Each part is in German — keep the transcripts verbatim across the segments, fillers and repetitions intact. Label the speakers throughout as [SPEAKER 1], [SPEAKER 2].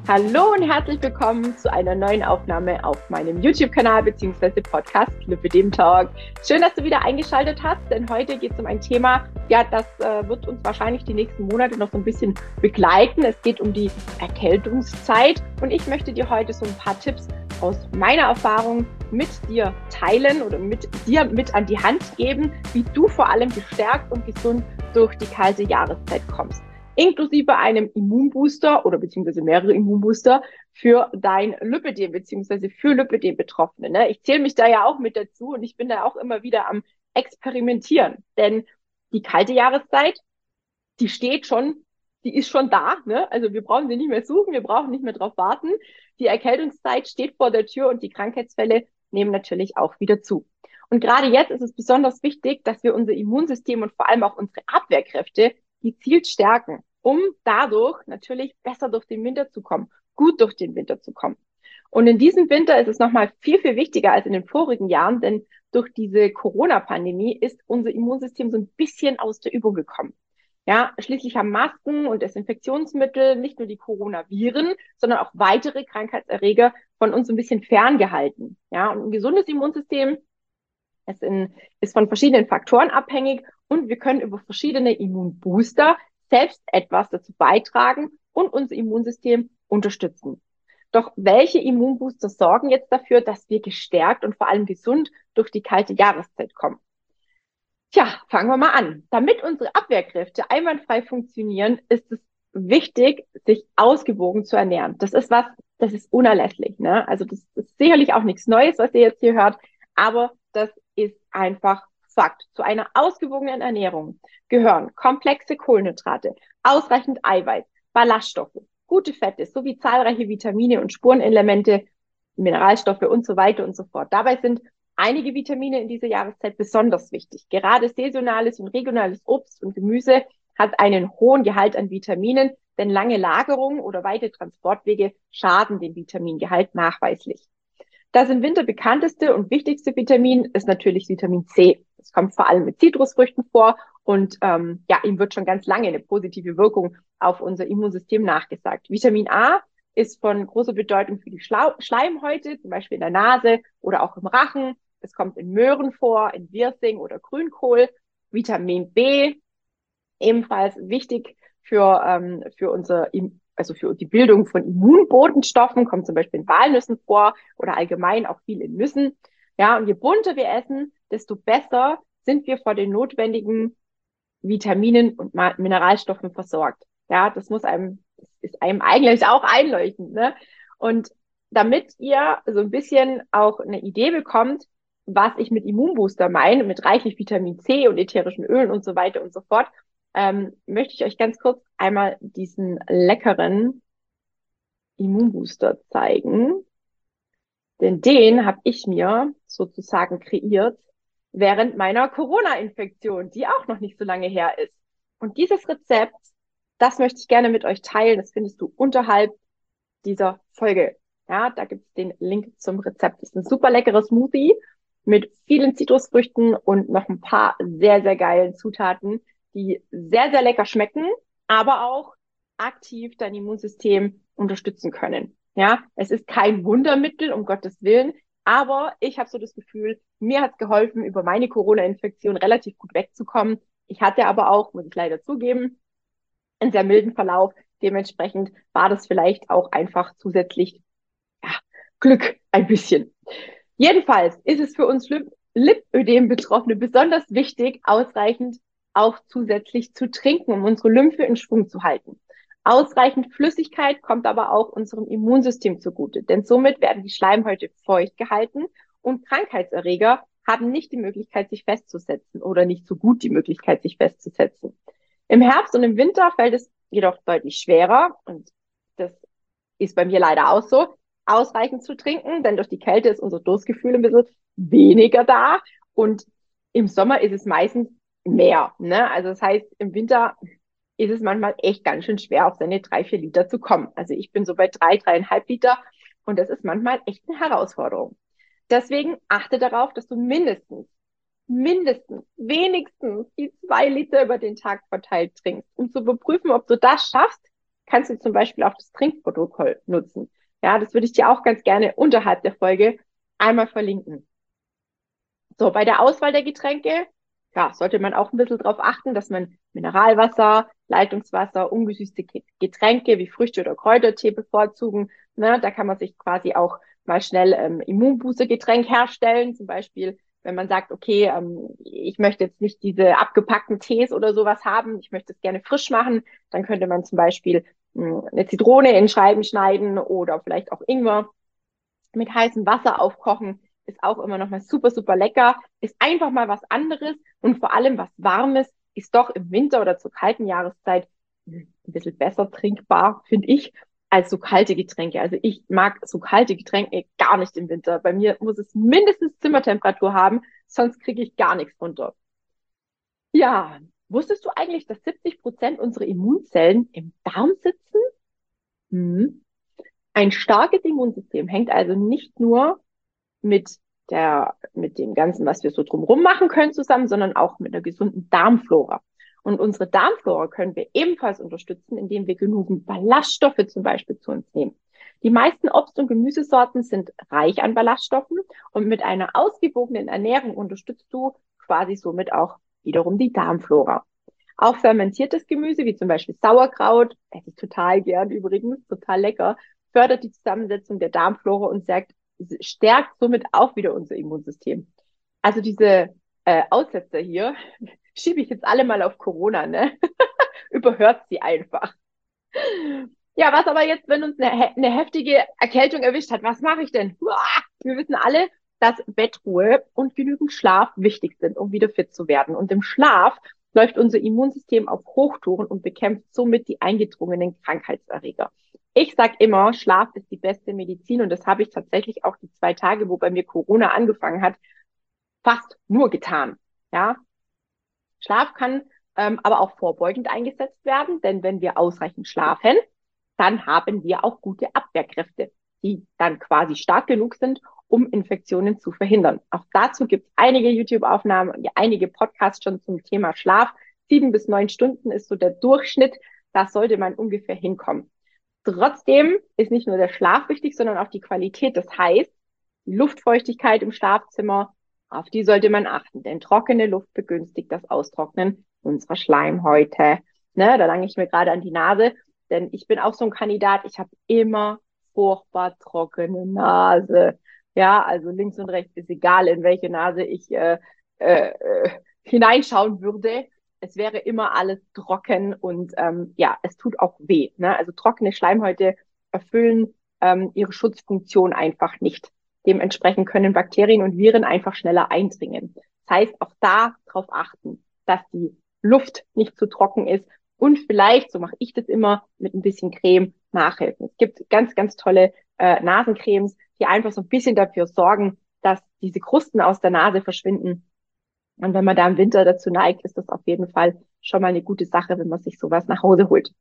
[SPEAKER 1] Hallo und herzlich willkommen zu einer neuen Aufnahme auf meinem YouTube-Kanal bzw. Podcast Lipidem Talk. Schön, dass du wieder eingeschaltet hast, denn heute geht es um ein Thema, ja, das äh, wird uns wahrscheinlich die nächsten Monate noch so ein bisschen begleiten. Es geht um die Erkältungszeit und ich möchte dir heute so ein paar Tipps aus meiner Erfahrung mit dir teilen oder mit dir mit an die Hand geben, wie du vor allem gestärkt und gesund durch die kalte Jahreszeit kommst. Inklusive einem Immunbooster oder beziehungsweise mehrere Immunbooster für dein Lipödem beziehungsweise für Lipödem-Betroffene. Ne? Ich zähle mich da ja auch mit dazu und ich bin da auch immer wieder am Experimentieren. Denn die kalte Jahreszeit, die steht schon, die ist schon da. Ne? Also wir brauchen sie nicht mehr suchen, wir brauchen nicht mehr drauf warten. Die Erkältungszeit steht vor der Tür und die Krankheitsfälle nehmen natürlich auch wieder zu. Und gerade jetzt ist es besonders wichtig, dass wir unser Immunsystem und vor allem auch unsere Abwehrkräfte gezielt stärken, um dadurch natürlich besser durch den Winter zu kommen, gut durch den Winter zu kommen. Und in diesem Winter ist es nochmal viel, viel wichtiger als in den vorigen Jahren, denn durch diese Corona-Pandemie ist unser Immunsystem so ein bisschen aus der Übung gekommen. Ja, schließlich haben Masken und Desinfektionsmittel nicht nur die Coronaviren, sondern auch weitere Krankheitserreger von uns ein bisschen ferngehalten. Ja, und ein gesundes Immunsystem ist, in, ist von verschiedenen Faktoren abhängig und wir können über verschiedene Immunbooster selbst etwas dazu beitragen und unser Immunsystem unterstützen. Doch welche Immunbooster sorgen jetzt dafür, dass wir gestärkt und vor allem gesund durch die kalte Jahreszeit kommen? Tja, fangen wir mal an. Damit unsere Abwehrkräfte einwandfrei funktionieren, ist es wichtig, sich ausgewogen zu ernähren. Das ist was, das ist unerlässlich. Ne? Also das ist sicherlich auch nichts Neues, was ihr jetzt hier hört, aber das ist einfach Fakt. Zu einer ausgewogenen Ernährung gehören komplexe Kohlenhydrate, ausreichend Eiweiß, Ballaststoffe, gute Fette sowie zahlreiche Vitamine und Spurenelemente, Mineralstoffe und so weiter und so fort. Dabei sind einige Vitamine in dieser Jahreszeit besonders wichtig. Gerade saisonales und regionales Obst und Gemüse hat einen hohen Gehalt an Vitaminen, denn lange Lagerung oder weite Transportwege schaden dem Vitamingehalt nachweislich. Das im Winter bekannteste und wichtigste Vitamin ist natürlich Vitamin C. Es kommt vor allem mit Zitrusfrüchten vor und ähm, ja, ihm wird schon ganz lange eine positive Wirkung auf unser Immunsystem nachgesagt. Vitamin A ist von großer Bedeutung für die Schlau Schleimhäute, zum Beispiel in der Nase oder auch im Rachen. Es kommt in Möhren vor, in Wirsing oder Grünkohl. Vitamin B, ebenfalls wichtig für, ähm, für unser also für die Bildung von Immunbotenstoffen, kommt zum Beispiel in Walnüssen vor oder allgemein auch viel in Nüssen. Ja, und je bunter wir essen, desto besser sind wir vor den notwendigen Vitaminen und Mineralstoffen versorgt. Ja, das muss einem, das ist einem eigentlich auch einleuchtend, ne? Und damit ihr so ein bisschen auch eine Idee bekommt, was ich mit Immunbooster meine, mit reichlich Vitamin C und ätherischen Ölen und so weiter und so fort, ähm, möchte ich euch ganz kurz einmal diesen leckeren Immunbooster zeigen. Denn den habe ich mir sozusagen kreiert während meiner Corona-Infektion, die auch noch nicht so lange her ist. Und dieses Rezept, das möchte ich gerne mit euch teilen. Das findest du unterhalb dieser Folge. Ja, da gibt es den Link zum Rezept. Das ist ein super leckerer Smoothie mit vielen Zitrusfrüchten und noch ein paar sehr, sehr geilen Zutaten, die sehr, sehr lecker schmecken, aber auch aktiv dein Immunsystem unterstützen können. Ja, es ist kein Wundermittel, um Gottes Willen, aber ich habe so das Gefühl, mir hat es geholfen, über meine Corona-Infektion relativ gut wegzukommen. Ich hatte aber auch, muss ich leider zugeben, einen sehr milden Verlauf. Dementsprechend war das vielleicht auch einfach zusätzlich ja, Glück ein bisschen. Jedenfalls ist es für uns Lipödem-Betroffene besonders wichtig, ausreichend auch zusätzlich zu trinken, um unsere Lymphe in Schwung zu halten. Ausreichend Flüssigkeit kommt aber auch unserem Immunsystem zugute, denn somit werden die Schleimhäute feucht gehalten und Krankheitserreger haben nicht die Möglichkeit, sich festzusetzen oder nicht so gut die Möglichkeit, sich festzusetzen. Im Herbst und im Winter fällt es jedoch deutlich schwerer und das ist bei mir leider auch so, ausreichend zu trinken, denn durch die Kälte ist unser Durstgefühl ein bisschen weniger da und im Sommer ist es meistens mehr. Ne? Also das heißt, im Winter ist es manchmal echt ganz schön schwer, auf seine drei, vier Liter zu kommen. Also ich bin so bei drei, dreieinhalb Liter und das ist manchmal echt eine Herausforderung. Deswegen achte darauf, dass du mindestens, mindestens, wenigstens die zwei Liter über den Tag verteilt trinkst, um zu überprüfen, ob du das schaffst, kannst du zum Beispiel auch das Trinkprotokoll nutzen. Ja, das würde ich dir auch ganz gerne unterhalb der Folge einmal verlinken. So, bei der Auswahl der Getränke, ja, sollte man auch ein bisschen darauf achten, dass man Mineralwasser, Leitungswasser, ungesüßte Getränke wie Früchte- oder Kräutertee bevorzugen. Ne, da kann man sich quasi auch mal schnell ähm, Immunbooster-Getränk herstellen. Zum Beispiel, wenn man sagt, okay, ähm, ich möchte jetzt nicht diese abgepackten Tees oder sowas haben, ich möchte es gerne frisch machen, dann könnte man zum Beispiel mh, eine Zitrone in Scheiben schneiden oder vielleicht auch Ingwer mit heißem Wasser aufkochen. Ist auch immer noch mal super, super lecker. Ist einfach mal was anderes und vor allem was Warmes ist doch im Winter oder zur kalten Jahreszeit ein bisschen besser trinkbar, finde ich, als so kalte Getränke. Also ich mag so kalte Getränke gar nicht im Winter. Bei mir muss es mindestens Zimmertemperatur haben, sonst kriege ich gar nichts runter. Ja, wusstest du eigentlich, dass siebzig Prozent unserer Immunzellen im Darm sitzen? Hm. Ein starkes Immunsystem hängt also nicht nur mit der, mit dem Ganzen, was wir so drumherum machen können zusammen, sondern auch mit einer gesunden Darmflora. Und unsere Darmflora können wir ebenfalls unterstützen, indem wir genügend Ballaststoffe zum Beispiel zu uns nehmen. Die meisten Obst- und Gemüsesorten sind reich an Ballaststoffen und mit einer ausgewogenen Ernährung unterstützt du quasi somit auch wiederum die Darmflora. Auch fermentiertes Gemüse, wie zum Beispiel Sauerkraut, esse ich total gern übrigens, total lecker, fördert die Zusammensetzung der Darmflora und stärkt, stärkt somit auch wieder unser Immunsystem. Also diese äh, Aussetzer hier schiebe ich jetzt alle mal auf Corona, ne? Überhört sie einfach. Ja, was aber jetzt, wenn uns eine, eine heftige Erkältung erwischt hat, was mache ich denn? Uah, wir wissen alle, dass Bettruhe und genügend Schlaf wichtig sind, um wieder fit zu werden. Und im Schlaf läuft unser Immunsystem auf Hochtouren und bekämpft somit die eingedrungenen Krankheitserreger. Ich sag immer, Schlaf ist die beste Medizin und das habe ich tatsächlich auch die zwei Tage, wo bei mir Corona angefangen hat, fast nur getan. Ja, Schlaf kann ähm, aber auch vorbeugend eingesetzt werden, denn wenn wir ausreichend schlafen, dann haben wir auch gute Abwehrkräfte, die dann quasi stark genug sind, um Infektionen zu verhindern. Auch dazu gibt es einige YouTube-Aufnahmen, einige Podcasts schon zum Thema Schlaf. Sieben bis neun Stunden ist so der Durchschnitt. Da sollte man ungefähr hinkommen. Trotzdem ist nicht nur der Schlaf wichtig, sondern auch die Qualität. Das heißt, die Luftfeuchtigkeit im Schlafzimmer, auf die sollte man achten, denn trockene Luft begünstigt das Austrocknen unserer Schleimhäute. Ne, da lange ich mir gerade an die Nase, denn ich bin auch so ein Kandidat, ich habe immer furchtbar trockene Nase. Ja, also links und rechts ist egal, in welche Nase ich äh, äh, äh, hineinschauen würde. Es wäre immer alles trocken und ähm, ja, es tut auch weh. Ne? Also trockene Schleimhäute erfüllen ähm, ihre Schutzfunktion einfach nicht. Dementsprechend können Bakterien und Viren einfach schneller eindringen. Das heißt, auch da darauf achten, dass die Luft nicht zu trocken ist und vielleicht, so mache ich das immer, mit ein bisschen Creme nachhelfen. Es gibt ganz, ganz tolle äh, Nasencremes, die einfach so ein bisschen dafür sorgen, dass diese Krusten aus der Nase verschwinden. Und wenn man da im Winter dazu neigt, ist das auf jeden Fall schon mal eine gute Sache, wenn man sich sowas nach Hause holt.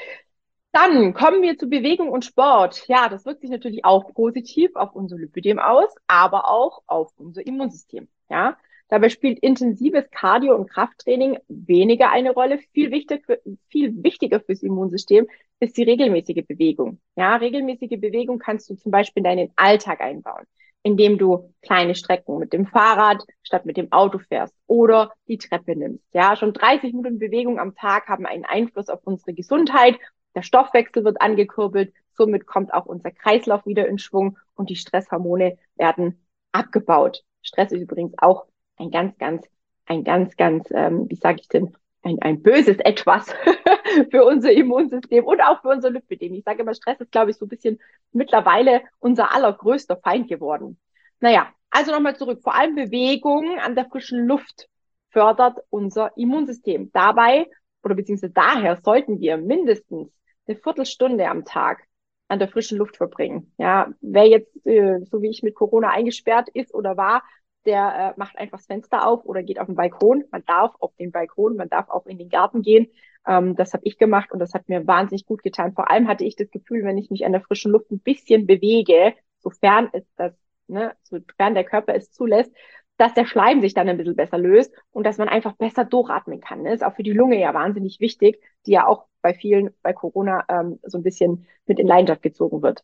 [SPEAKER 1] Dann kommen wir zu Bewegung und Sport. Ja, das wirkt sich natürlich auch positiv auf unser Lipidem aus, aber auch auf unser Immunsystem. Ja, dabei spielt intensives Cardio- und Krafttraining weniger eine Rolle. Viel wichtiger, viel wichtiger fürs Immunsystem ist die regelmäßige Bewegung. Ja, regelmäßige Bewegung kannst du zum Beispiel in deinen Alltag einbauen, indem du kleine Strecken mit dem Fahrrad statt mit dem Auto fährst oder die Treppe nimmst. Ja, schon dreißig Minuten Bewegung am Tag haben einen Einfluss auf unsere Gesundheit. Der Stoffwechsel wird angekurbelt, somit kommt auch unser Kreislauf wieder in Schwung und die Stresshormone werden abgebaut. Stress ist übrigens auch ein ganz, ganz, ein ganz, ganz, ähm, wie sage ich denn, ein, ein böses Etwas für unser Immunsystem und auch für unser Lipidem. Ich sage immer, Stress ist, glaube ich, so ein bisschen mittlerweile unser allergrößter Feind geworden. Naja, also nochmal zurück. Vor allem Bewegung an der frischen Luft fördert unser Immunsystem. Dabei oder beziehungsweise daher sollten wir mindestens eine Viertelstunde am Tag an der frischen Luft verbringen. Ja, wer jetzt, äh, so wie ich mit Corona eingesperrt ist oder war, der äh, macht einfach das Fenster auf oder geht auf den Balkon. Man darf auf den Balkon, man darf auch in den Garten gehen. Ähm, das habe ich gemacht und das hat mir wahnsinnig gut getan. Vor allem hatte ich das Gefühl, wenn ich mich an der frischen Luft ein bisschen bewege, sofern es das, ne, sofern der Körper es zulässt, dass der Schleim sich dann ein bisschen besser löst und dass man einfach besser durchatmen kann. Das ist auch für die Lunge ja wahnsinnig wichtig, die ja auch bei vielen bei Corona ähm, so ein bisschen mit in Leidenschaft gezogen wird.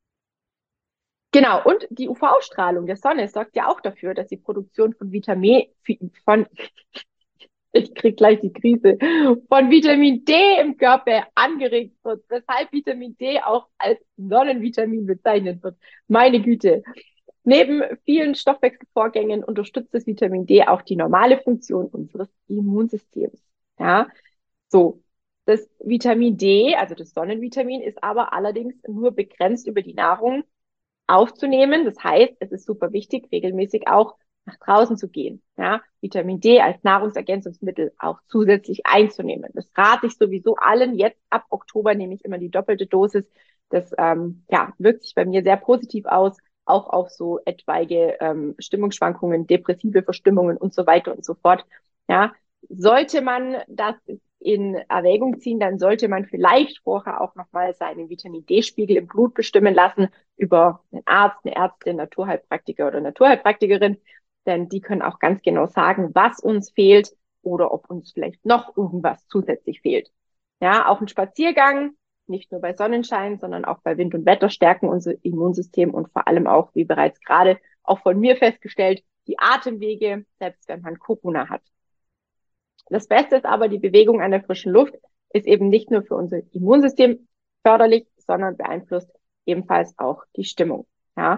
[SPEAKER 1] Genau, und die U V-Strahlung der Sonne sorgt ja auch dafür, dass die Produktion von Vitamin, von, ich krieg gleich die Krise, von Vitamin D im Körper angeregt wird, weshalb Vitamin D auch als Sonnenvitamin bezeichnet wird. Meine Güte. Neben vielen Stoffwechselvorgängen unterstützt das Vitamin D auch die normale Funktion unseres Immunsystems. Ja, so. Das Vitamin D, also das Sonnenvitamin, ist aber allerdings nur begrenzt über die Nahrung aufzunehmen. Das heißt, es ist super wichtig, regelmäßig auch nach draußen zu gehen. Ja, Vitamin D als Nahrungsergänzungsmittel auch zusätzlich einzunehmen. Das rate ich sowieso allen. Jetzt ab Oktober nehme ich immer die doppelte Dosis. Das ähm, ja, wirkt sich bei mir sehr positiv aus, auch auf so etwaige ähm, Stimmungsschwankungen, depressive Verstimmungen und so weiter und so fort. Ja, sollte man das in Erwägung ziehen, dann sollte man vielleicht vorher auch nochmal seinen Vitamin D-Spiegel im Blut bestimmen lassen über einen Arzt, eine Ärztin, Naturheilpraktiker oder Naturheilpraktikerin, denn die können auch ganz genau sagen, was uns fehlt oder ob uns vielleicht noch irgendwas zusätzlich fehlt. Ja, auch ein Spaziergang, nicht nur bei Sonnenschein, sondern auch bei Wind und Wetter stärken unser Immunsystem und vor allem auch, wie bereits gerade auch von mir festgestellt, die Atemwege, selbst wenn man Corona hat. Das Beste ist aber, die Bewegung an der frischen Luft ist eben nicht nur für unser Immunsystem förderlich, sondern beeinflusst ebenfalls auch die Stimmung. Ja,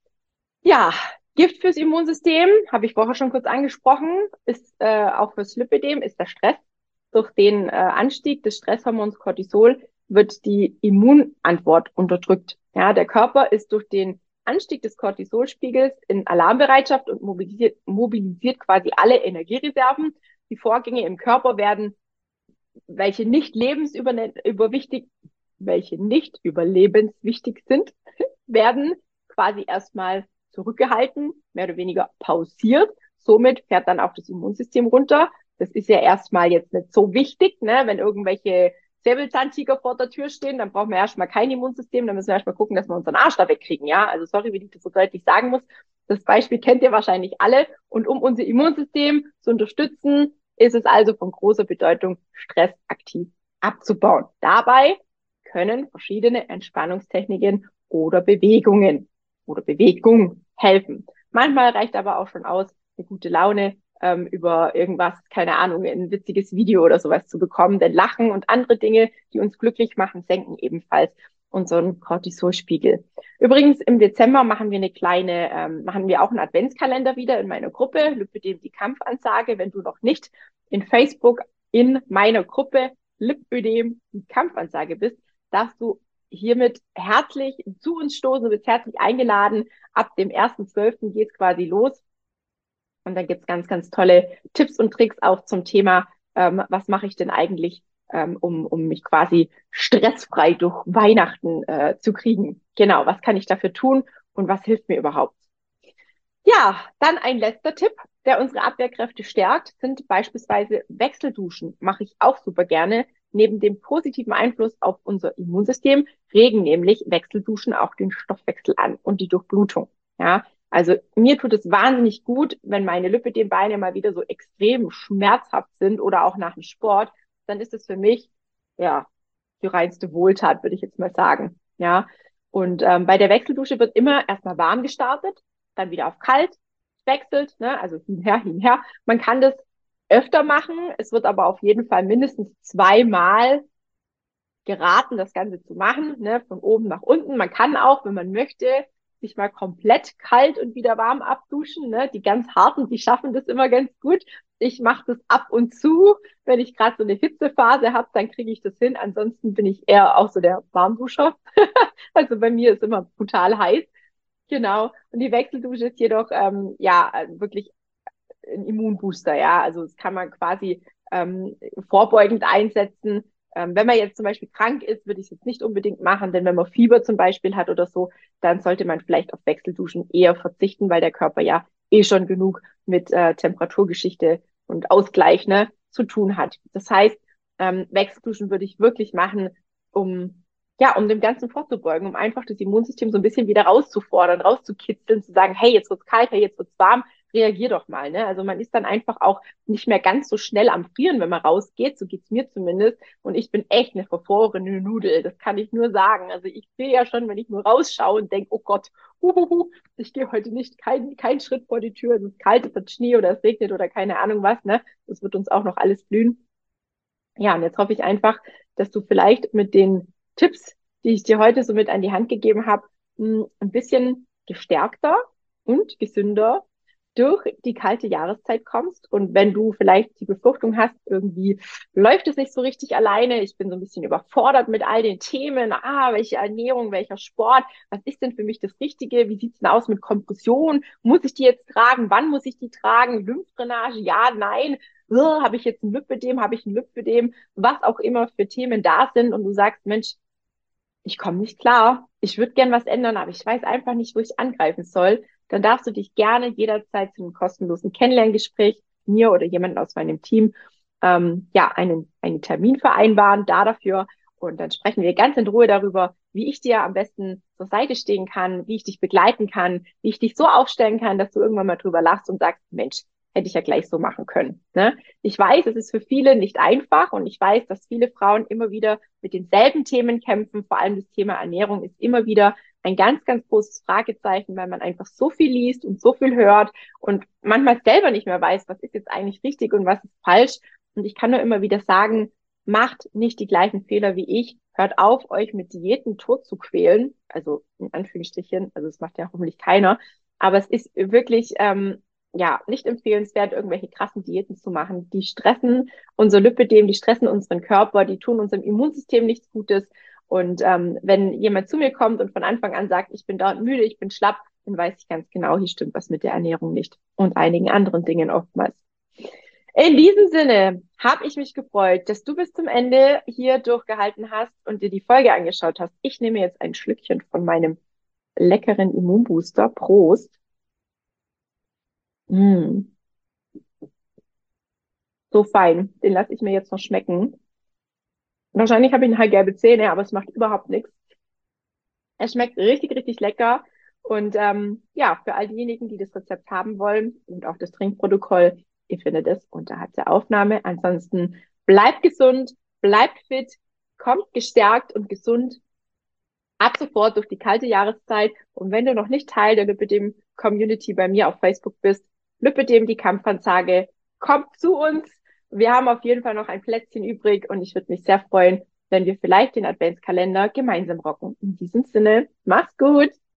[SPEAKER 1] ja, Gift fürs Immunsystem, habe ich vorher schon kurz angesprochen, ist äh, auch fürs Lipödem, ist der Stress. Durch den äh, Anstieg des Stresshormons Cortisol wird die Immunantwort unterdrückt. Ja, der Körper ist durch den Anstieg des Cortisolspiegels in Alarmbereitschaft und mobilisiert, mobilisiert quasi alle Energiereserven. Die Vorgänge im Körper werden, welche nicht lebensüberwichtig, welche nicht überlebenswichtig sind, werden quasi erstmal zurückgehalten, mehr oder weniger pausiert. Somit fährt dann auch das Immunsystem runter. Das ist ja erstmal jetzt nicht so wichtig, ne? Wenn irgendwelche Säbelzahntiger vor der Tür stehen, dann brauchen wir erstmal kein Immunsystem, dann müssen wir erstmal gucken, dass wir unseren Arsch da wegkriegen, ja? Also sorry, wie ich das so deutlich sagen muss. Das Beispiel kennt ihr wahrscheinlich alle. Und um unser Immunsystem zu unterstützen, ist es also von großer Bedeutung, Stress aktiv abzubauen. Dabei können verschiedene Entspannungstechniken oder Bewegungen oder Bewegung helfen. Manchmal reicht aber auch schon aus, eine gute Laune ähm, über irgendwas, keine Ahnung, ein witziges Video oder sowas zu bekommen. Denn Lachen und andere Dinge, die uns glücklich machen, senken ebenfalls unseren Cortisolspiegel. Übrigens, im Dezember machen wir eine kleine, ähm, machen wir auch einen Adventskalender wieder in meiner Gruppe, Lipödem die Kampfansage. Wenn du noch nicht in Facebook in meiner Gruppe Lipödem die Kampfansage bist, darfst du hiermit herzlich zu uns stoßen. Du bist herzlich eingeladen. Ab dem ersten zwölften geht es quasi los. Und dann gibt's ganz, ganz tolle Tipps und Tricks auch zum Thema, ähm, was mache ich denn eigentlich, ähm, um, um mich quasi stressfrei durch Weihnachten äh, zu kriegen. Genau, was kann ich dafür tun und was hilft mir überhaupt? Ja, dann ein letzter Tipp, der unsere Abwehrkräfte stärkt, sind beispielsweise Wechselduschen. Mache ich auch super gerne. Neben dem positiven Einfluss auf unser Immunsystem regen nämlich Wechselduschen auch den Stoffwechsel an und die Durchblutung. Ja, also mir tut es wahnsinnig gut, wenn meine Lipödembeine mal wieder so extrem schmerzhaft sind oder auch nach dem Sport, dann ist es für mich, ja, die reinste Wohltat, würde ich jetzt mal sagen. Ja, und ähm, bei der Wechseldusche wird immer erstmal warm gestartet, dann wieder auf kalt, wechselt, ne? Also hinher, hinher. Man kann das öfter machen. Es wird aber auf jeden Fall mindestens zweimal geraten, das Ganze zu machen, ne? Von oben nach unten. Man kann auch, wenn man möchte, sich mal komplett kalt und wieder warm abduschen. Ne? Die ganz harten, die schaffen das immer ganz gut. Ich mache das ab und zu. Wenn ich gerade so eine Hitzephase habe, dann kriege ich das hin. Ansonsten bin ich eher auch so der Warmduscher. Also bei mir ist immer brutal heiß. Genau. Und die Wechseldusche ist jedoch ähm, ja wirklich ein Immunbooster, ja. Also das kann man quasi ähm, vorbeugend einsetzen. Ähm, wenn man jetzt zum Beispiel krank ist, würde ich es jetzt nicht unbedingt machen, denn wenn man Fieber zum Beispiel hat oder so, dann sollte man vielleicht auf Wechselduschen eher verzichten, weil der Körper ja eh schon genug mit äh, Temperaturgeschichte und Ausgleich, ne, zu tun hat. Das heißt, ähm, Wechselduschen würde ich wirklich machen, um ja, um dem Ganzen vorzubeugen, um einfach das Immunsystem so ein bisschen wieder rauszufordern, rauszukitzeln, zu sagen, hey, jetzt wird's kalt, hey, jetzt wird's warm, reagier doch mal, ne? Also man ist dann einfach auch nicht mehr ganz so schnell am Frieren, wenn man rausgeht, so geht's mir zumindest. Und ich bin echt eine verfrorene Nudel, das kann ich nur sagen. Also ich sehe ja schon, wenn ich nur rausschaue und denke, oh Gott, huhuhu, ich gehe heute nicht keinen kein Schritt vor die Tür, es ist kalt, es hat Schnee oder es regnet oder keine Ahnung was, ne? Das wird uns auch noch alles blühen. Ja, und jetzt hoffe ich einfach, dass du vielleicht mit den Tipps, die ich dir heute so mit an die Hand gegeben habe, mh, ein bisschen gestärkter und gesünder durch die kalte Jahreszeit kommst. Und wenn du vielleicht die Befürchtung hast, irgendwie läuft es nicht so richtig alleine, ich bin so ein bisschen überfordert mit all den Themen, ah, welche Ernährung, welcher Sport, was ist denn für mich das Richtige, wie sieht's denn aus mit Kompression, muss ich die jetzt tragen, wann muss ich die tragen, Lymphdrainage, ja, nein, oh, habe ich jetzt ein Lipödem, habe ich ein Lipödem, was auch immer für Themen da sind und du sagst, Mensch, ich komme nicht klar, ich würde gern was ändern, aber ich weiß einfach nicht, wo ich angreifen soll, dann darfst du dich gerne jederzeit zu einem kostenlosen Kennenlerngespräch, mir oder jemanden aus meinem Team, ähm, ja, einen, einen Termin vereinbaren, da dafür. Und dann sprechen wir ganz in Ruhe darüber, wie ich dir am besten zur Seite stehen kann, wie ich dich begleiten kann, wie ich dich so aufstellen kann, dass du irgendwann mal drüber lachst und sagst, Mensch, hätte ich ja gleich so machen können. Ne? Ich weiß, es ist für viele nicht einfach und ich weiß, dass viele Frauen immer wieder mit denselben Themen kämpfen. Vor allem das Thema Ernährung ist immer wieder ein ganz, ganz großes Fragezeichen, weil man einfach so viel liest und so viel hört und manchmal selber nicht mehr weiß, was ist jetzt eigentlich richtig und was ist falsch. Und ich kann nur immer wieder sagen, macht nicht die gleichen Fehler wie ich. Hört auf, euch mit Diäten tot zu quälen. Also in Anführungsstrichen, also das macht ja hoffentlich keiner. Aber es ist wirklich ähm, ja, nicht empfehlenswert, irgendwelche krassen Diäten zu machen. Die stressen unser Lipödem, die stressen unseren Körper, die tun unserem Immunsystem nichts Gutes. Und ähm, wenn jemand zu mir kommt und von Anfang an sagt, ich bin dauernd müde, ich bin schlapp, dann weiß ich ganz genau, hier stimmt was mit der Ernährung nicht und einigen anderen Dingen oftmals. In diesem Sinne habe ich mich gefreut, dass du bis zum Ende hier durchgehalten hast und dir die Folge angeschaut hast. Ich nehme jetzt ein Schlückchen von meinem leckeren Immunbooster. Prost. Mm. So fein. Den lasse ich mir jetzt noch schmecken. Wahrscheinlich habe ich nachher gelbe Zähne, aber es macht überhaupt nichts. Er schmeckt richtig, richtig lecker. Und ähm, ja, für all diejenigen, die das Rezept haben wollen und auch das Trinkprotokoll, ihr findet es unterhalb der Aufnahme. Ansonsten bleibt gesund, bleibt fit, kommt gestärkt und gesund ab sofort durch die kalte Jahreszeit. Und wenn du noch nicht Teil der Lipödem Community bei mir auf Facebook bist, Lipödem die Kampfansage, kommt zu uns. Wir haben auf jeden Fall noch ein Plätzchen übrig und ich würde mich sehr freuen, wenn wir vielleicht den Adventskalender gemeinsam rocken. In diesem Sinne, mach's gut!